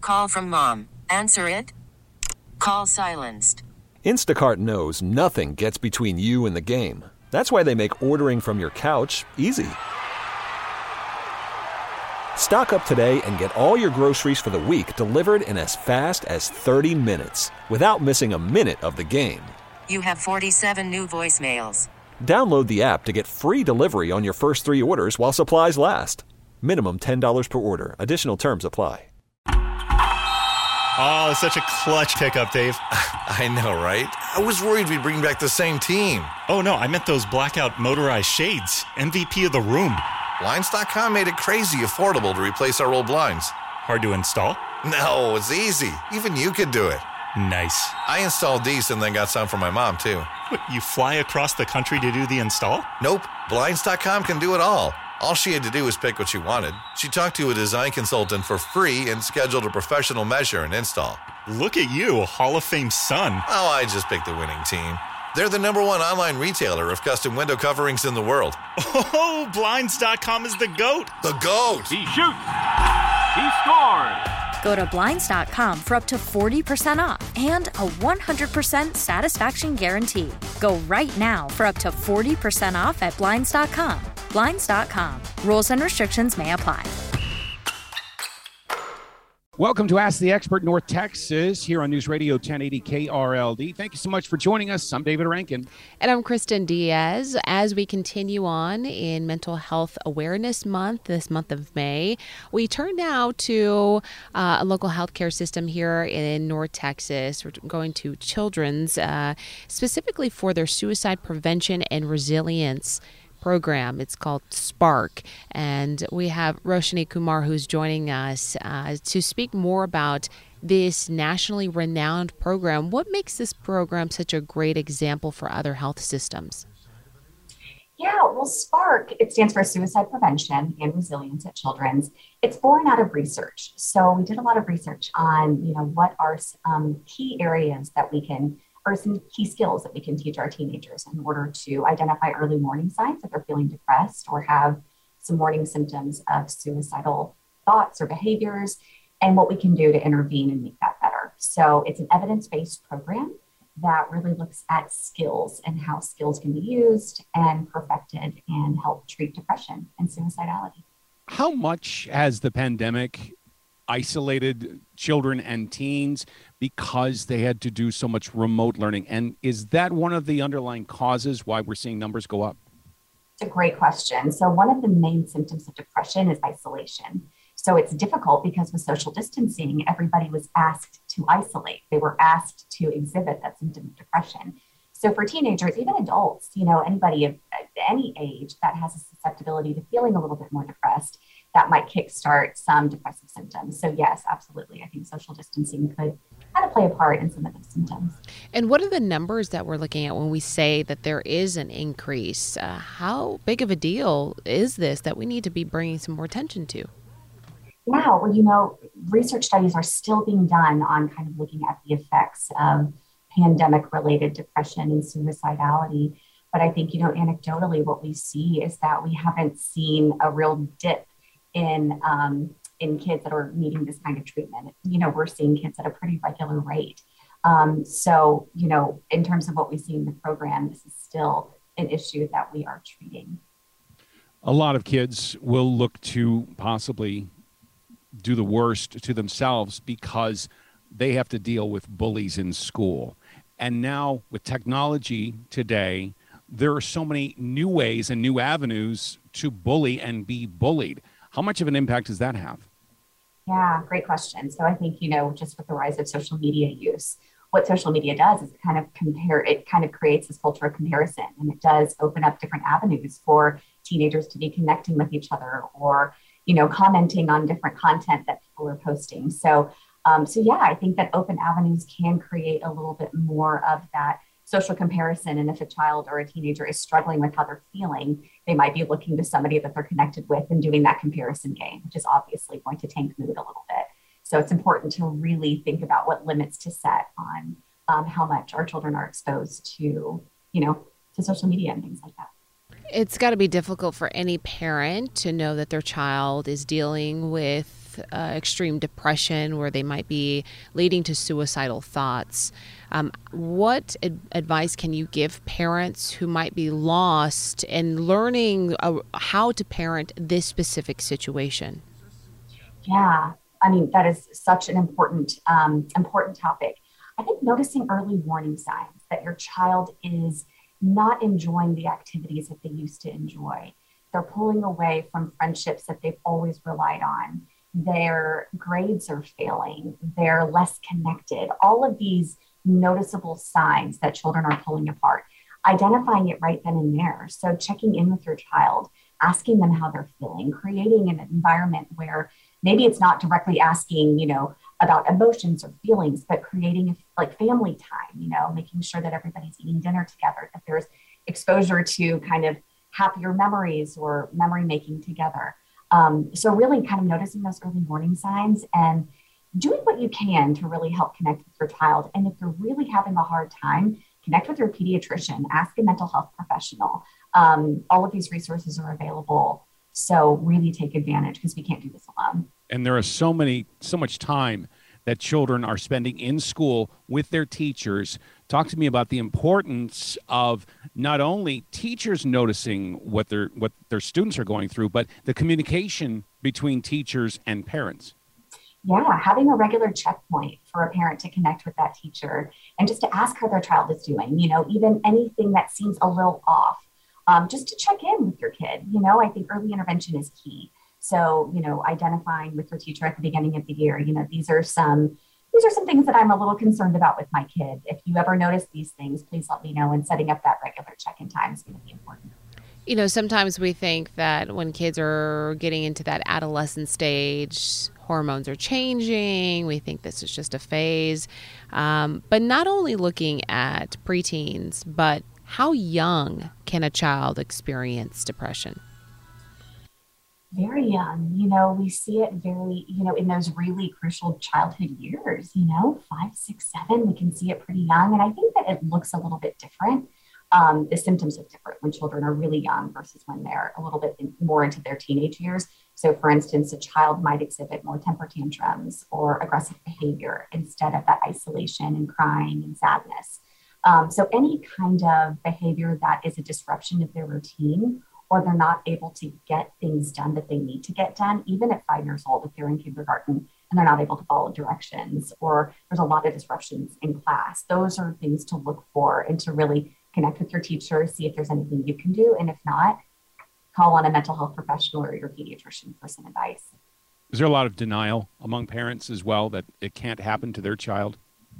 Call from mom. Answer it. Call silenced. Instacart knows nothing gets between you and the game. That's why they make ordering from your couch easy. Stock up today and get all your groceries for the week delivered in as fast as 30 minutes without missing a minute of the game. You have 47 new voicemails. Download the app to get free delivery on your first 3 orders while supplies last. Minimum $10 per order. Additional terms apply. Oh, such a clutch pickup, Dave. I know, right? I was worried we'd bring back the same team. Oh, no, I meant those blackout motorized shades. MVP of the room. Blinds.com made it crazy affordable to replace our old blinds. Hard to install? No, it's easy. Even you could do it. Nice. I installed these and then got some for my mom, too. What, you fly across the country to do the install? Nope. Blinds.com can do it all. All she had to do was pick what she wanted. She talked to a design consultant for free and scheduled a professional measure and install. Look at you, Hall of Fame son. Oh, I just picked the winning team. They're the #1 online retailer of custom window coverings in the world. Oh, Blinds.com is the GOAT. The GOAT. He shoots. He scores. Go to Blinds.com for up to 40% off and a 100% satisfaction guarantee. Go right now for up to 40% off at Blinds.com. Blinds.com. Rules and restrictions may apply. Welcome to Ask the Expert North Texas here on News Radio 1080 KRLD. Thank you so much for joining us. I'm David Rankin. And I'm Kristen Diaz. As we continue on in Mental Health Awareness Month, this month of May, we turn now to a local healthcare system here in North Texas. We're going to Children's, specifically for their suicide prevention and resilience program. It's called Spark, and we have Roshni Kumar who's joining us to speak more about this nationally renowned program. What makes this program such a great example for other health systems? Yeah, well, Spark, it stands for Suicide Prevention and Resilience at Children's. It's born out of research. So we did a lot of research on, what are some key areas that we can, or some key skills that we can teach our teenagers in order to identify early warning signs that they're feeling depressed or have some warning symptoms of suicidal thoughts or behaviors, and what we can do to intervene and make that better. So it's an evidence-based program that really looks at skills and how skills can be used and perfected and help treat depression and suicidality. How much has the pandemic isolated children and teens because they had to do so much remote learning? And is that one of the underlying causes why we're seeing numbers go up? It's a great question. So one of the main symptoms of depression is isolation. So it's difficult because with social distancing, everybody was asked to isolate. They were asked to exhibit that symptom of depression. So for teenagers, even adults, anybody of any age that has a susceptibility to feeling a little bit more depressed, that might kickstart some depressive symptoms. So yes, absolutely. I think social distancing could kind of play a part in some of those symptoms. And what are the numbers that we're looking at when we say that there is an increase? How big of a deal is this that we need to be bringing some more attention to? Yeah, well, research studies are still being done on kind of looking at the effects of pandemic-related depression and suicidality. But I think, anecdotally, what we see is that we haven't seen a real dip in kids that are needing this kind of treatment. We're seeing kids at a pretty regular rate. So, in terms of what we see in the program, this is still an issue that we are treating. A lot of kids will look to possibly do the worst to themselves because they have to deal with bullies in school. And now with technology today, there are so many new ways and new avenues to bully and be bullied. How much of an impact does that have? Yeah, great question. So I think, just with the rise of social media use, what social media does is it kind of creates this culture of comparison, and it does open up different avenues for teenagers to be connecting with each other or, commenting on different content that people are posting. So yeah, I think that open avenues can create a little bit more of that social comparison. And if a child or a teenager is struggling with how they're feeling, they might be looking to somebody that they're connected with and doing that comparison game, which is obviously going to tank mood a little bit. So it's important to really think about what limits to set on how much our children are exposed to, to social media and things like that. It's got to be difficult for any parent to know that their child is dealing with with extreme depression where they might be leading to suicidal thoughts. What advice can you give parents who might be lost in learning how to parent this specific situation? Yeah, I mean, that is such an important topic. I think noticing early warning signs that your child is not enjoying the activities that they used to enjoy. They're pulling away from friendships that they've always relied on. Their grades are failing. They're less connected. All of these noticeable signs that children are pulling apart, identifying it right then and there. So checking in with your child, asking them how they're feeling, creating an environment where maybe it's not directly asking, about emotions or feelings, but creating like family time, making sure that everybody's eating dinner together, that there's exposure to kind of happier memories or memory making together. So really kind of noticing those early warning signs and doing what you can to really help connect with your child. And if you're really having a hard time, connect with your pediatrician, ask a mental health professional. All of these resources are available. So really take advantage because we can't do this alone. And there are so much time that children are spending in school with their teachers. Talk to me about the importance of not only teachers noticing what their students are going through, but the communication between teachers and parents. Yeah, having a regular checkpoint for a parent to connect with that teacher and just to ask how their child is doing, even anything that seems a little off, just to check in with your kid. I think early intervention is key. So, identifying with your teacher at the beginning of the year, these are some things that I'm a little concerned about with my kid. If you ever notice these things, please let me know. And setting up that regular check-in time is going to be important. Sometimes we think that when kids are getting into that adolescent stage, hormones are changing. We think this is just a phase. But not only looking at preteens, but how young can a child experience depression? Very young. We see it very, in those really crucial childhood years, 5, 6, 7, we can see it pretty young. And I think that it looks a little bit different. The symptoms look different when children are really young versus when they're a little bit more into their teenage years. So for instance, a child might exhibit more temper tantrums or aggressive behavior instead of that isolation and crying and sadness. So any kind of behavior that is a disruption of their routine, or they're not able to get things done that they need to get done, even at 5 years old, if they're in kindergarten and they're not able to follow directions, or there's a lot of disruptions in class. Those are things to look for and to really connect with your teacher, see if there's anything you can do. And if not, call on a mental health professional or your pediatrician for some advice. Is there a lot of denial among parents as well that it can't happen to their child?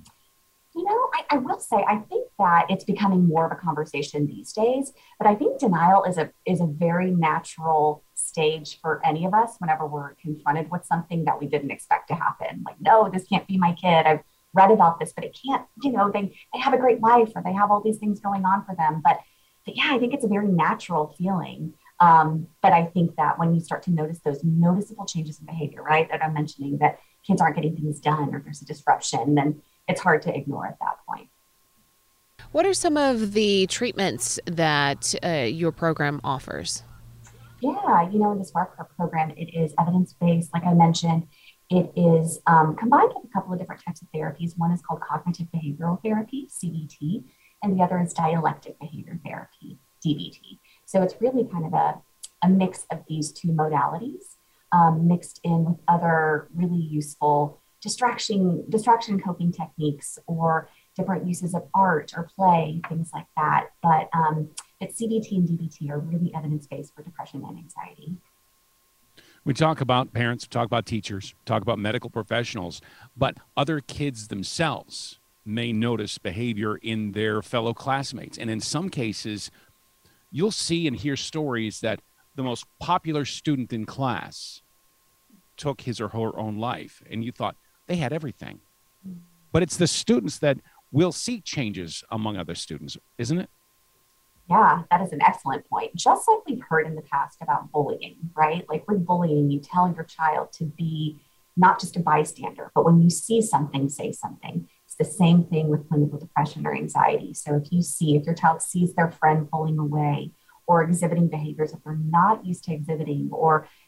I will say, I think that it's becoming more of a conversation these days, but I think denial is a very natural stage for any of us whenever we're confronted with something that we didn't expect to happen. Like, no, this can't be my kid. I've read about this, but it can't, they have a great life or they have all these things going on for them. But yeah, I think it's a very natural feeling. But I think that when you start to notice those noticeable changes in behavior, right, that I'm mentioning, that kids aren't getting things done or there's a disruption, then it's hard to ignore at that point. What are some of the treatments that your program offers? Yeah, in the SPARK program, it is evidence-based. Like I mentioned, it is combined with a couple of different types of therapies. One is called cognitive behavioral therapy, CBT, and the other is dialectic behavior therapy, DBT. So it's really kind of a mix of these two modalities mixed in with other really useful distraction coping techniques or different uses of art or play, things like that. But CBT and DBT are really evidence-based for depression and anxiety. We talk about parents, we talk about teachers, talk about medical professionals, but other kids themselves may notice behavior in their fellow classmates. And in some cases, you'll see and hear stories that the most popular student in class took his or her own life, and you thought they had everything. But it's the students that will see changes among other students, isn't it? Yeah, that is an excellent point. Just like we've heard in the past about bullying, right? Like with bullying, you tell your child to be not just a bystander, but when you see something, say something. It's the same thing with clinical depression or anxiety. So if your child sees their friend pulling away or exhibiting behaviors that they're not used to exhibiting, or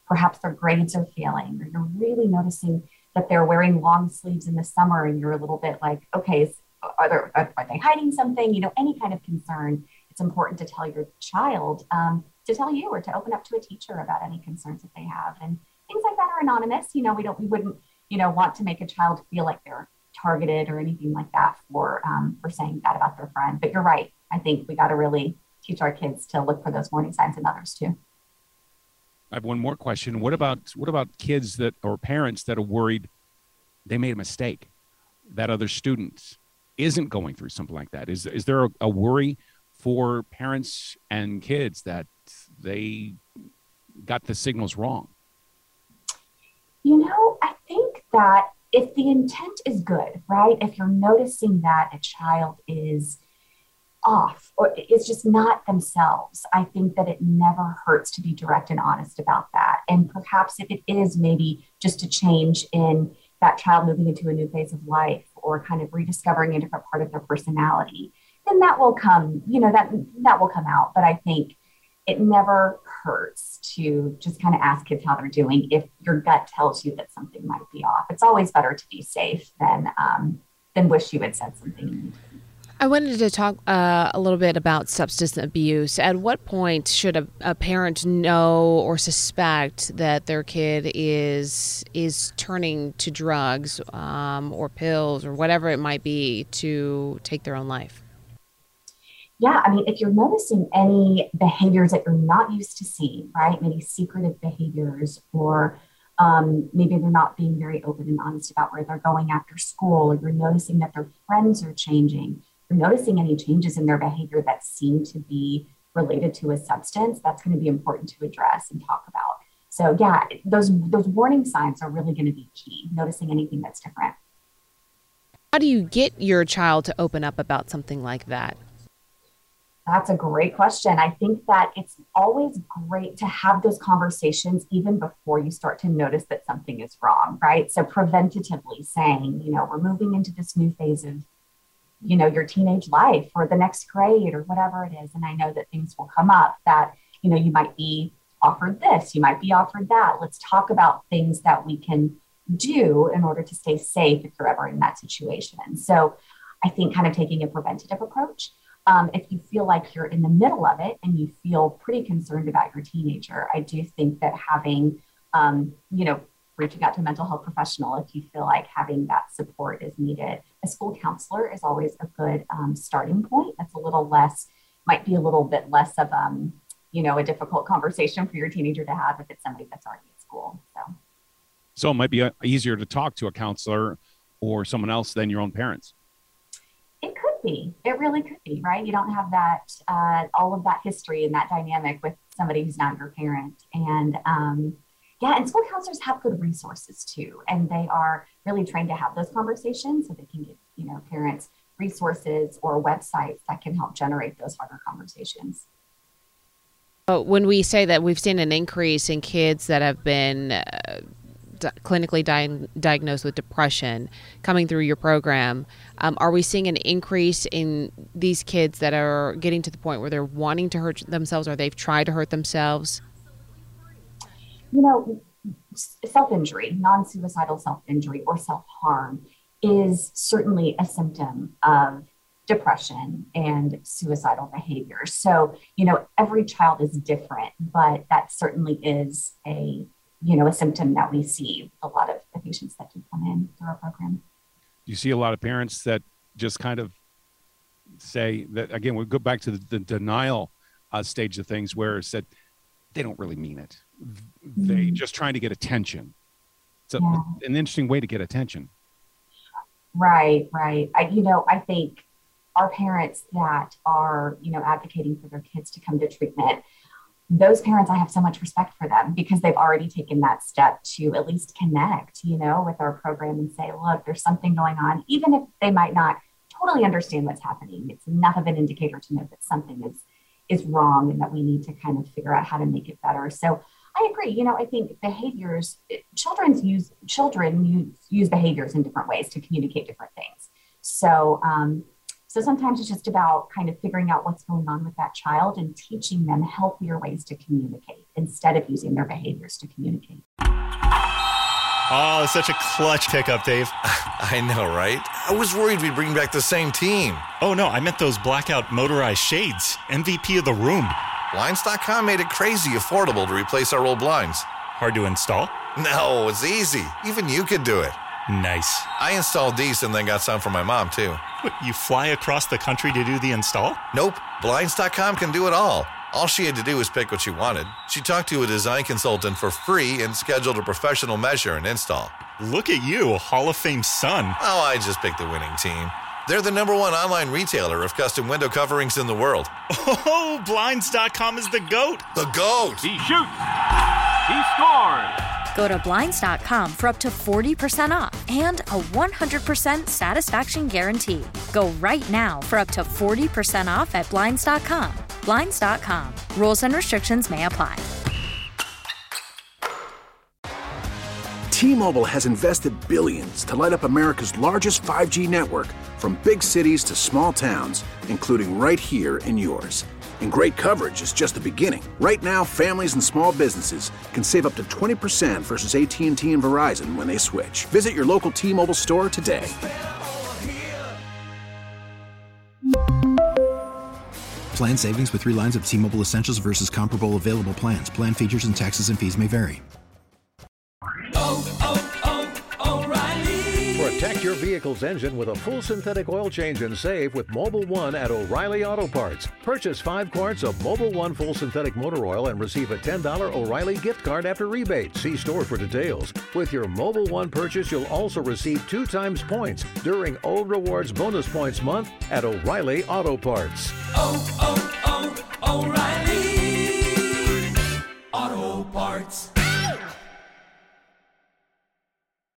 perhaps their grades are failing, or you're really noticing that they're wearing long sleeves in the summer and you're a little bit like, okay, are they hiding something? Any kind of concern, it's important to tell your child, to tell you or to open up to a teacher about any concerns that they have. And things like that are anonymous. We wouldn't, want to make a child feel like they're targeted or anything like that for saying that about their friend. But you're right. I think we got to really teach our kids to look for those warning signs in others too. I have one more question. What about kids or parents that are worried they made a mistake, that other students isn't going through something like that? Is there a worry for parents and kids that they got the signals wrong? I think that if the intent is good, right? If you're noticing that a child is off or is just not themselves, I think that it never hurts to be direct and honest about that. And perhaps if it is maybe just a change in that child moving into a new phase of life or kind of rediscovering a different part of their personality, then that will come, that will come out. But I think it never hurts to just kind of ask kids how they're doing if your gut tells you that something might be off. It's always better to be safe than wish you had said something. I wanted to talk a little bit about substance abuse. At what point should a parent know or suspect that their kid is turning to drugs or pills or whatever it might be to take their own life? Yeah, if you're noticing any behaviors that you're not used to seeing, right? Maybe secretive behaviors, or maybe they're not being very open and honest about where they're going after school, or you're noticing that their friends are changing, you're noticing any changes in their behavior that seem to be related to a substance, that's going to be important to address and talk about. So yeah, those warning signs are really going to be key, noticing anything that's different. How do you get your child to open up about something like that? That's a great question. I think that it's always great to have those conversations even before you start to notice that something is wrong, right? So preventatively saying, we're moving into this new phase of, your teenage life or the next grade or whatever it is. And I know that things will come up that, you might be offered this, you might be offered that. Let's talk about things that we can do in order to stay safe if you're ever in that situation. So I think kind of taking a preventative approach. If you feel like you're in the middle of it and you feel pretty concerned about your teenager, I do think that having, reaching out to a mental health professional, if you feel like having that support is needed. A school counselor is always a good starting point. That's might be a little bit less of, a difficult conversation for your teenager to have if it's somebody that's already at school. So it might be easier to talk to a counselor or someone else than your own parents. It could be. It really could be, right? You don't have that, all of that history and that dynamic with somebody who's not your parent. And and school counselors have good resources too. And they are really trained to have those conversations so they can give, parents resources or websites that can help generate those harder conversations. When we say that we've seen an increase in kids that have been clinically diagnosed with depression coming through your program, are we seeing an increase in these kids that are getting to the point where they're wanting to hurt themselves or they've tried to hurt themselves? Self-injury, non-suicidal self-injury or self-harm is certainly a symptom of depression and suicidal behavior. So, every child is different, but that certainly is a symptom that we see a lot of the patients that do come in through our program. You see a lot of parents that just kind of say that, again, we go back to the denial stage of things where it's that they don't really mean it. They just trying to get attention. It's an interesting way to get attention. Right. I think our parents that are, advocating for their kids to come to treatment, those parents, I have so much respect for them because they've already taken that step to at least connect, with our program and say, look, there's something going on, even if they might not totally understand what's happening. It's enough of an indicator to know that something is wrong and that we need to kind of figure out how to make it better. So I agree. I think behaviors, children use behaviors in different ways to communicate different things. So So sometimes it's just about kind of figuring out what's going on with that child and teaching them healthier ways to communicate instead of using their behaviors to communicate. Oh, such a clutch pickup, Dave. I know, right? I was worried we'd bring back the same team. Oh, no, I meant those blackout motorized shades. MVP of the room. Blinds.com made it crazy affordable to replace our old blinds. Hard to install? No, it's easy. Even you could do it. Nice. I installed these and then got some for my mom, too. What, you fly across the country to do the install? Nope. Blinds.com can do it all. All she had to do was pick what she wanted. She talked to a design consultant for free and scheduled a professional measure and install. Look at you, Hall of Fame son. Oh, I just picked the winning team. They're the #1 online retailer of custom window coverings in the world. Oh, Blinds.com is the GOAT. The GOAT! He shoots. He scores. Go to Blinds.com for up to 40% off and a 100% satisfaction guarantee. Go right now for up to 40% off at Blinds.com. Blinds.com. Rules and restrictions may apply. T-Mobile has invested billions to light up America's largest 5G network, from big cities to small towns, including right here in yours. And great coverage is just the beginning. Right now, families and small businesses can save up to 20% versus AT&T and Verizon when they switch. Visit your local T-Mobile store today. Plan savings with 3 lines of T-Mobile Essentials versus comparable available plans. Plan features and taxes and fees may vary. Protect your vehicle's engine with a full synthetic oil change and save with Mobil 1 at O'Reilly Auto Parts. Purchase 5 quarts of Mobil 1 full synthetic motor oil and receive a $10 O'Reilly gift card after rebate. See store for details. With your Mobil 1 purchase, you'll also receive 2 times points during O Rewards Bonus Points Month at O'Reilly Auto Parts. O'Reilly Auto Parts.